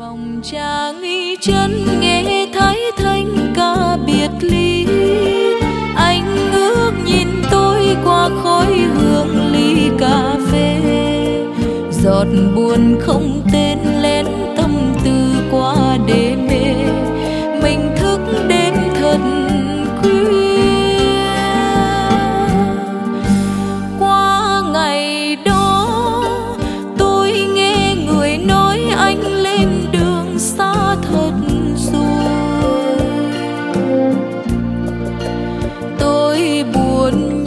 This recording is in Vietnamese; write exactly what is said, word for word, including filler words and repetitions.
Phòng trà nghi chân nghe thấy thanh ca biệt ly, anh ngước nhìn tôi qua khói hương ly cà phê, giọt buồn không tên lén tâm tư qua đêm mê, mình thức đến thật khuya. Qua ngày đó tôi nghe người nói anh lên đường xa thật rồi, tôi buồn